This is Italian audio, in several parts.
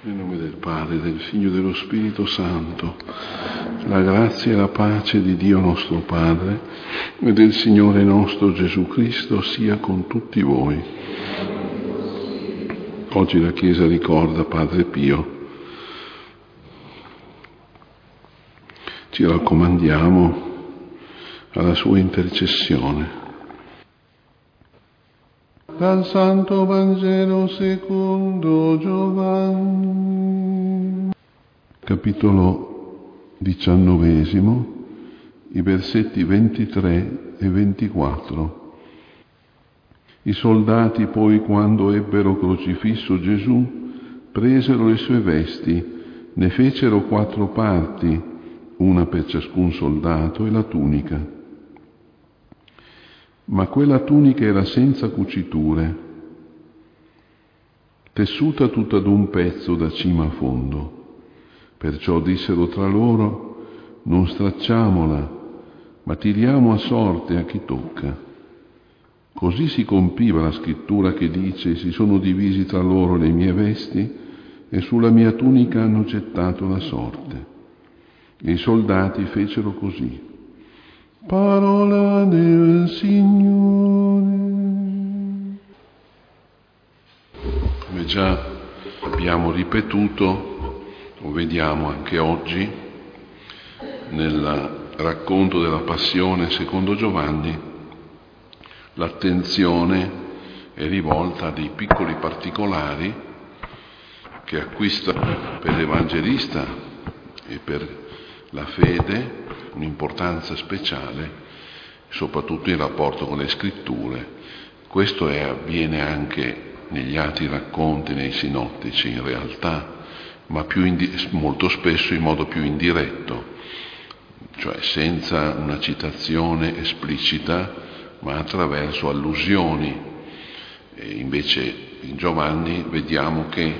Nel nome del Padre, del Figlio e dello Spirito Santo, la grazia e la pace di Dio nostro Padre e del Signore nostro Gesù Cristo sia con tutti voi. Oggi la Chiesa ricorda Padre Pio. Ci raccomandiamo alla sua intercessione. Dal Santo Vangelo secondo Giovanni. Capitolo 19, i versetti 23 e 24. I soldati poi, quando ebbero crocifisso Gesù, presero le sue vesti, ne fecero 4 parti, una per ciascun soldato, e la tunica. Ma quella tunica era senza cuciture, tessuta tutta d'un pezzo da cima a fondo. Perciò dissero tra loro: non stracciamola, ma tiriamo a sorte a chi tocca. Così si compiva la scrittura che dice: si sono divisi tra loro le mie vesti e sulla mia tunica hanno gettato la sorte. E i soldati fecero così. Parola del Signore. Come già abbiamo ripetuto, lo vediamo anche oggi nel racconto della Passione secondo Giovanni, l'attenzione è rivolta a dei piccoli particolari che acquistano per l'Evangelista e per la fede un'importanza speciale, soprattutto in rapporto con le Scritture. Questo avviene anche negli altri racconti, nei sinottici in realtà, ma molto spesso in modo più indiretto, cioè senza una citazione esplicita, ma attraverso allusioni. E invece in Giovanni vediamo che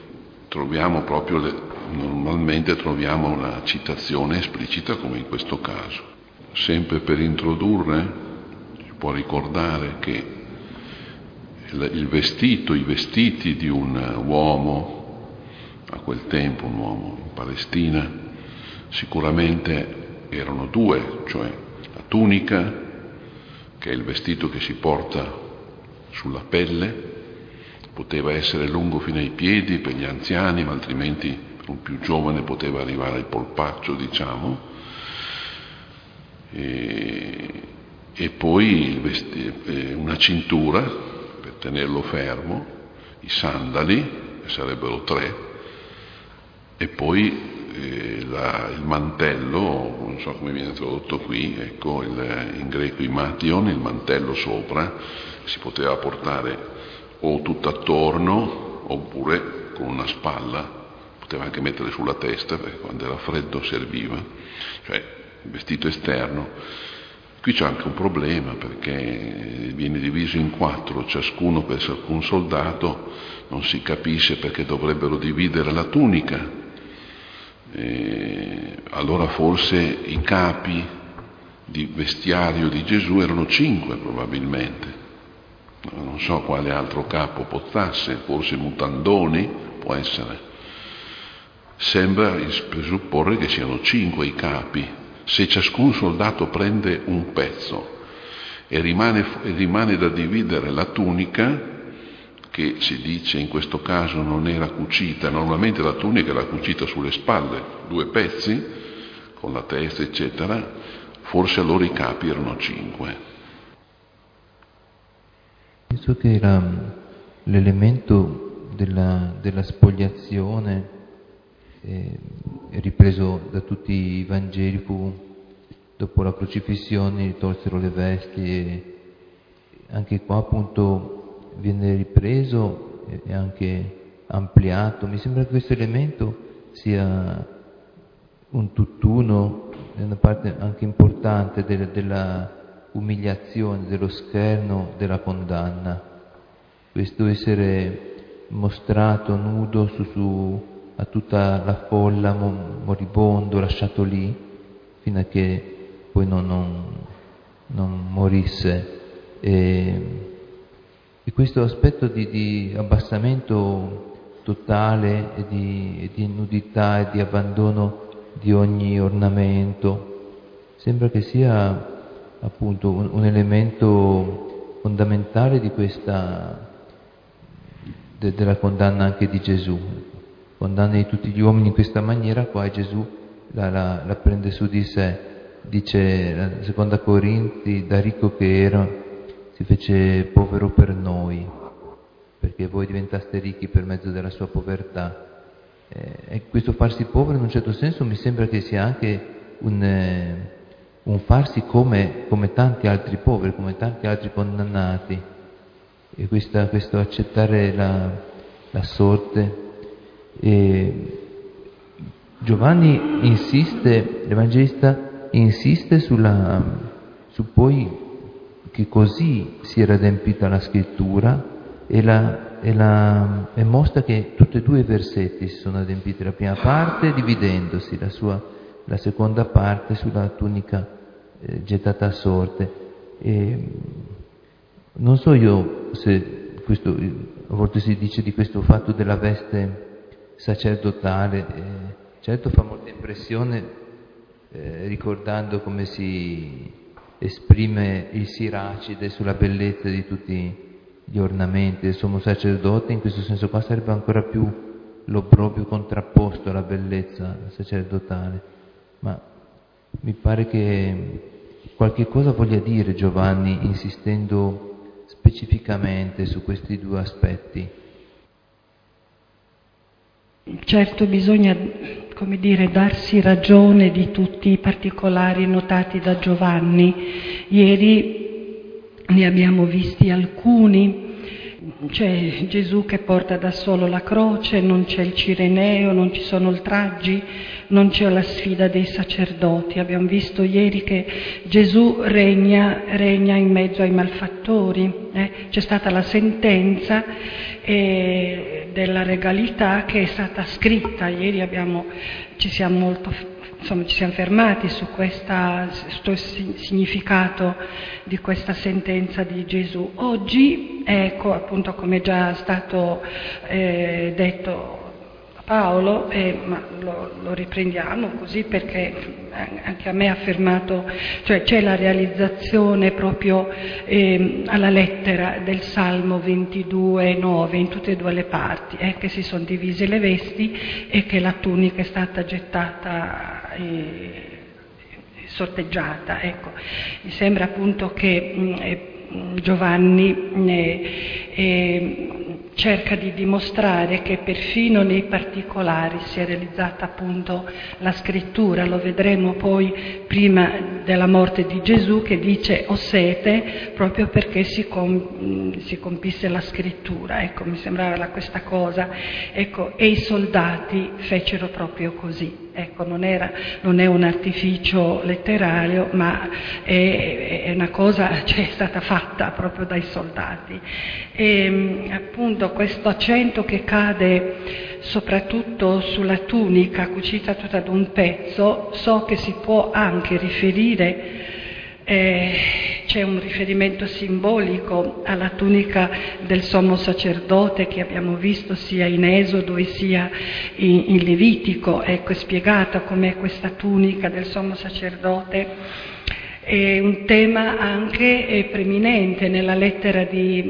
normalmente troviamo una citazione esplicita, come in questo caso. Sempre per introdurre, si può ricordare che i vestiti di un uomo, a quel tempo un uomo in Palestina, sicuramente erano 2, cioè la tunica, che è il vestito che si porta sulla pelle, poteva essere lungo fino ai piedi per gli anziani, ma altrimenti per un più giovane poteva arrivare al polpaccio, diciamo, e poi una cintura per tenerlo fermo, i sandali, che sarebbero 3, e poi il mantello, non so come viene tradotto qui, ecco, in greco imation, il mantello sopra, si poteva portare o tutto attorno oppure con una spalla, poteva anche mettere sulla testa perché quando era freddo serviva, cioè il vestito esterno. Qui c'è anche un problema perché viene diviso in 4, ciascuno per ciascun soldato, non si capisce perché dovrebbero dividere la tunica. Allora forse i capi di vestiario di Gesù erano 5 probabilmente. Non so quale altro capo portasse, forse mutandoni, può essere. Sembra presupporre che siano 5 i capi. Se ciascun soldato prende un pezzo e rimane da dividere la tunica, che si dice in questo caso non era cucita, normalmente la tunica era cucita sulle spalle, 2 pezzi, con la testa eccetera, forse allora i capi erano 5. Penso che era l'elemento della spogliazione, ripreso da tutti i Vangeli, fu dopo la crocifissione tolsero le vesti, e anche qua appunto viene ripreso e anche ampliato. Mi sembra che questo elemento sia un tutt'uno, è una parte anche importante della umiliazione, dello scherno, della condanna. Questo essere mostrato nudo a tutta la folla, moribondo, lasciato lì, fino a che poi non morisse. E questo aspetto di abbassamento totale e di nudità e di abbandono di ogni ornamento. Sembra che sia appunto un elemento fondamentale di della condanna anche di Gesù. Condanna di tutti gli uomini in questa maniera, qua e Gesù la prende su di sé. Dice la seconda Corinzi, da ricco che era, si fece povero per noi, perché voi diventaste ricchi per mezzo della sua povertà. E questo farsi povero in un certo senso mi sembra che sia anche un farsi come tanti altri poveri, come tanti altri condannati. E questo accettare la sorte. E Giovanni insiste, l'Evangelista insiste su poi che così si era adempita la scrittura e mostra che tutti e due i versetti si sono adempiti, la prima parte dividendosi, la seconda parte sulla tunica gettata a sorte. E non so io se questo, a volte si dice di questo fatto della veste sacerdotale, certo fa molta impressione ricordando come si esprime il Siracide sulla bellezza di tutti gli ornamenti del sommo sacerdote. In questo senso qua sarebbe ancora più l'obbrobrio contrapposto alla bellezza sacerdotale, ma mi pare che qualche cosa voglia dire Giovanni insistendo specificamente su questi due aspetti. Certo, bisogna, come dire, darsi ragione di tutti i particolari notati da Giovanni. Ieri ne abbiamo visti alcuni. C'è Gesù che porta da solo la croce, non c'è il Cireneo, non ci sono oltraggi, non c'è la sfida dei sacerdoti. Abbiamo visto ieri che Gesù regna in mezzo ai malfattori. C'è stata la sentenza della regalità che è stata scritta. Ieri ci siamo fermati su questo significato di questa sentenza di Gesù. Oggi, ecco, appunto, come è già stato detto da Paolo, ma lo riprendiamo così perché anche a me ha affermato, cioè c'è la realizzazione proprio alla lettera del Salmo 22,9 in tutte e due le parti, che si sono divise le vesti e che la tunica è stata gettata sorteggiata. Ecco, mi sembra appunto che Giovanni cerca di dimostrare che perfino nei particolari si è realizzata appunto la scrittura. Lo vedremo poi prima della morte di Gesù che dice ho sete proprio perché si compisse la scrittura. Ecco, mi sembrava questa cosa. Ecco, e i soldati fecero proprio così. Ecco, non è un artificio letterario, ma è una cosa, è stata fatta proprio dai soldati. E appunto questo accento che cade soprattutto sulla tunica cucita tutta ad un pezzo, so che si può anche riferire, c'è un riferimento simbolico alla tunica del sommo sacerdote che abbiamo visto sia in Esodo e sia in Levitico. Ecco, è spiegata com'è questa tunica del sommo sacerdote. È un tema anche preminente nella lettera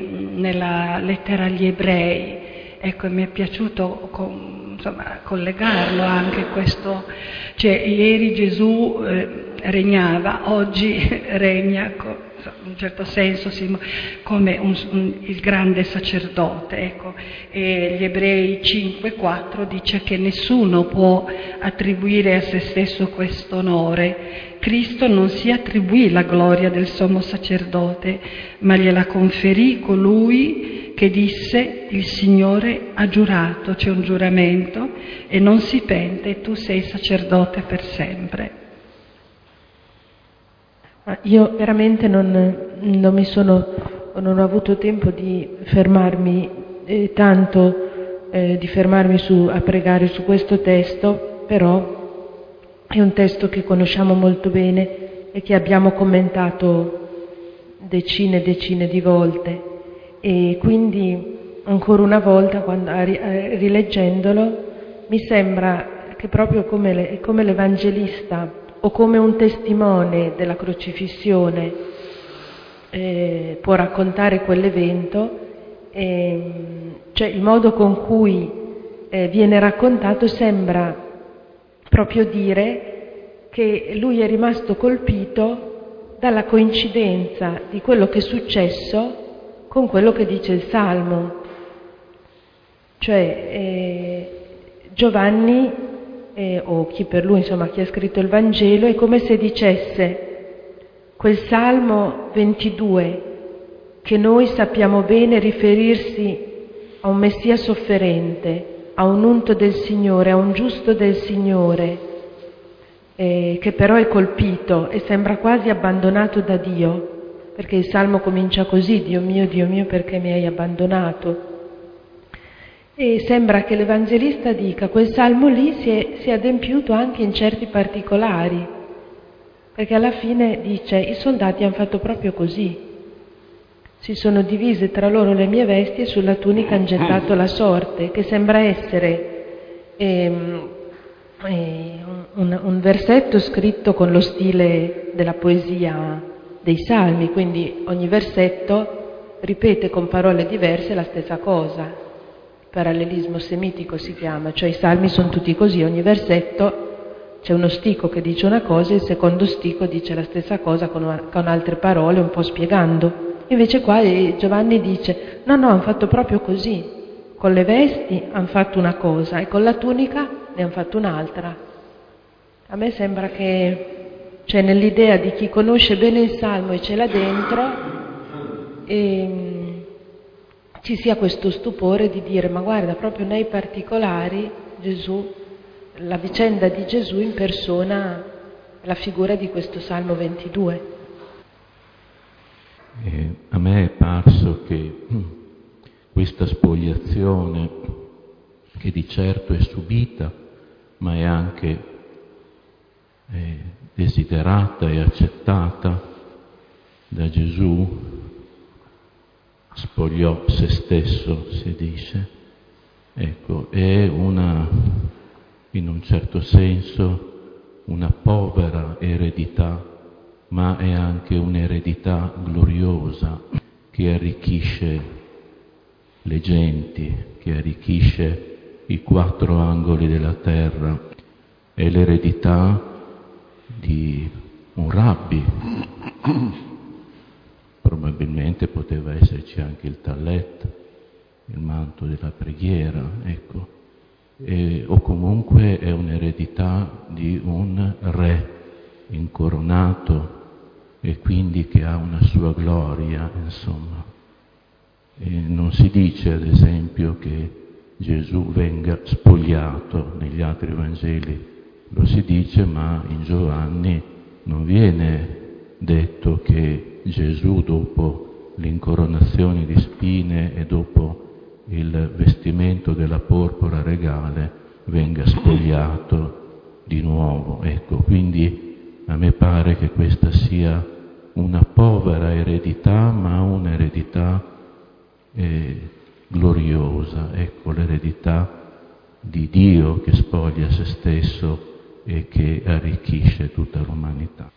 agli Ebrei. Ecco, mi è piaciuto collegarlo anche questo. Cioè, ieri Gesù regnava, oggi regna in un certo senso come il grande sacerdote. Ecco. E gli Ebrei 5,4 dice che nessuno può attribuire a se stesso questo onore. Cristo non si attribuì la gloria del sommo sacerdote, ma gliela conferì colui che disse il Signore ha giurato, c'è un giuramento e non si pente, tu sei sacerdote per sempre. Io veramente non ho avuto tempo di fermarmi a pregare su questo testo, però è un testo che conosciamo molto bene e che abbiamo commentato decine e decine di volte, e quindi ancora una volta, rileggendolo, mi sembra che proprio come l'Evangelista o come un testimone della crocifissione può raccontare quell'evento, cioè il modo con cui viene raccontato sembra proprio dire che lui è rimasto colpito dalla coincidenza di quello che è successo con quello che dice il Salmo. Cioè Giovanni, o chi per lui, insomma, chi ha scritto il Vangelo, è come se dicesse quel Salmo 22, che noi sappiamo bene riferirsi a un Messia sofferente, a un unto del Signore, a un giusto del Signore, che però è colpito e sembra quasi abbandonato da Dio, perché il Salmo comincia così: Dio mio, perché mi hai abbandonato? E sembra che l'Evangelista dica quel Salmo lì si è adempiuto anche in certi particolari, perché alla fine dice: i soldati hanno fatto proprio così, si sono divise tra loro le mie vesti e sulla tunica hanno gettato la sorte, che sembra essere un versetto scritto con lo stile della poesia dei Salmi, quindi ogni versetto ripete con parole diverse la stessa cosa. Parallelismo semitico si chiama, cioè i Salmi sono tutti così, ogni versetto c'è uno stico che dice una cosa e il secondo stico dice la stessa cosa con altre parole, un po' spiegando. Invece qua Giovanni dice: no, hanno fatto proprio così, con le vesti hanno fatto una cosa e con la tunica ne hanno fatto un'altra. A me sembra che, cioè, nell'idea di chi conosce bene il Salmo e ce l'ha dentro, ci sia questo stupore di dire: ma guarda, proprio nei particolari Gesù, la vicenda di Gesù impersona la figura di questo Salmo 22. A me è parso che questa spogliazione, che di certo è subita, ma è anche desiderata e accettata da Gesù, spogliò se stesso, si dice, ecco, è in un certo senso una povera eredità, ma è anche un'eredità gloriosa che arricchisce le genti, che arricchisce i quattro angoli della terra. È l'eredità di un rabbi. Probabilmente poteva esserci anche il tallet, il manto della preghiera, ecco. O comunque è un'eredità di un re incoronato e quindi che ha una sua gloria, insomma. E non si dice, ad esempio, che Gesù venga spogliato negli altri Vangeli, lo si dice, ma in Giovanni non viene detto che Gesù, dopo l'incoronazione di spine e dopo il vestimento della porpora regale, venga spogliato di nuovo. Ecco, quindi a me pare che questa sia una povera eredità, ma un'eredità gloriosa, ecco, l'eredità di Dio che spoglia se stesso e che arricchisce tutta l'umanità.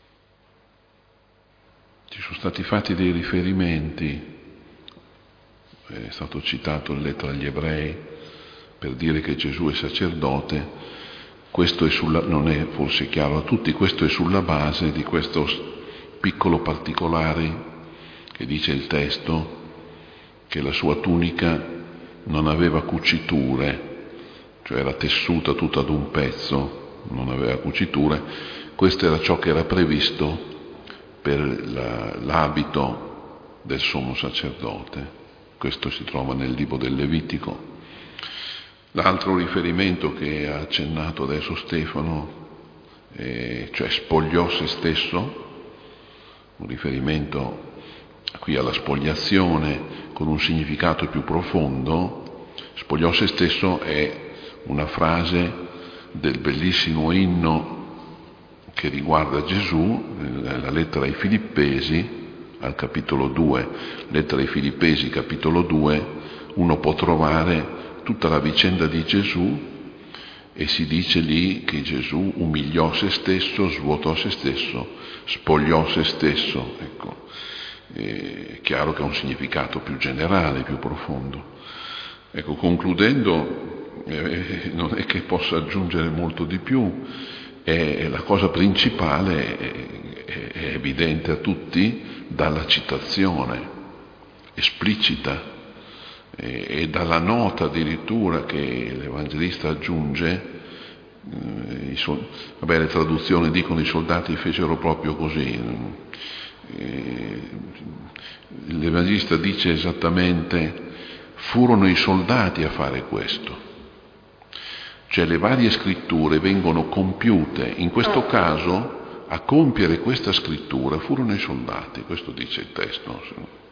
Ci sono stati fatti dei riferimenti, è stato citato in lettera agli Ebrei per dire che Gesù è sacerdote. Questo non è forse chiaro a tutti, questo è sulla base di questo piccolo particolare che dice il testo, che la sua tunica non aveva cuciture, cioè era tessuta tutta ad un pezzo, non aveva cuciture. Questo era ciò che era previsto per l'abito del sommo sacerdote. Questo si trova nel libro del Levitico. L'altro riferimento che ha accennato adesso Stefano, cioè spogliò se stesso, un riferimento qui alla spogliazione con un significato più profondo. Spogliò se stesso è una frase del bellissimo inno che riguarda Gesù, la lettera ai Filippesi al capitolo 2, lettera ai Filippesi capitolo 2, uno può trovare tutta la vicenda di Gesù e si dice lì che Gesù umiliò se stesso, svuotò se stesso, spogliò se stesso. Ecco, è chiaro che ha un significato più generale, più profondo. Ecco, concludendo, non è che possa aggiungere molto di più, la cosa principale è evidente a tutti dalla citazione esplicita e dalla nota addirittura che l'Evangelista aggiunge. Le traduzioni dicono i soldati fecero proprio così. L'Evangelista dice esattamente: furono i soldati a fare questo. Cioè le varie scritture vengono compiute, in questo caso a compiere questa scrittura furono i soldati, questo dice il testo.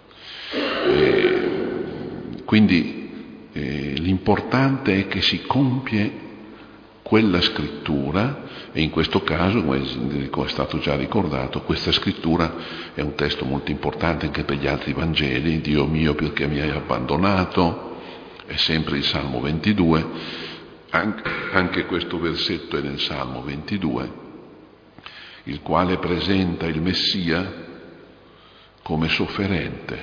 Quindi l'importante è che si compie quella scrittura, e in questo caso, come è stato già ricordato, questa scrittura è un testo molto importante anche per gli altri Vangeli. Dio mio, perché mi hai abbandonato, è sempre il Salmo 22. Anche questo versetto è nel Salmo 22, il quale presenta il Messia come sofferente,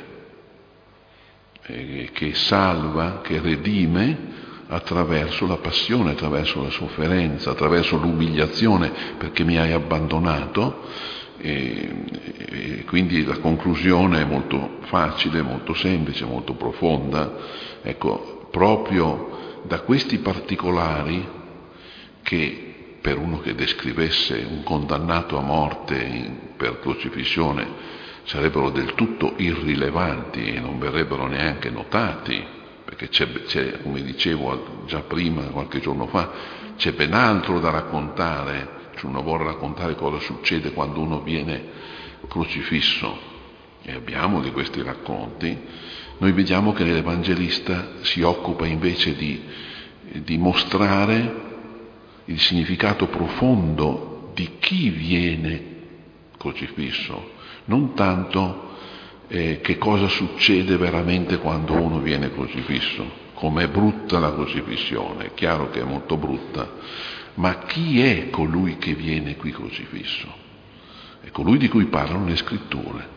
che salva, che redime attraverso la passione, attraverso la sofferenza, attraverso l'umiliazione, perché mi hai abbandonato. E quindi la conclusione è molto facile, molto semplice, molto profonda. Ecco, proprio da questi particolari, che per uno che descrivesse un condannato a morte per crocifissione sarebbero del tutto irrilevanti e non verrebbero neanche notati, perché c'è, come dicevo già prima, qualche giorno fa, c'è ben altro da raccontare. Cioè uno vuole raccontare cosa succede quando uno viene crocifisso, e abbiamo di questi racconti. Noi vediamo che l'Evangelista si occupa invece di mostrare il significato profondo di chi viene crocifisso, non tanto che cosa succede veramente quando uno viene crocifisso, com'è brutta la crocifissione. È chiaro che è molto brutta, ma chi è colui che viene qui crocifisso? È colui di cui parlano le scritture.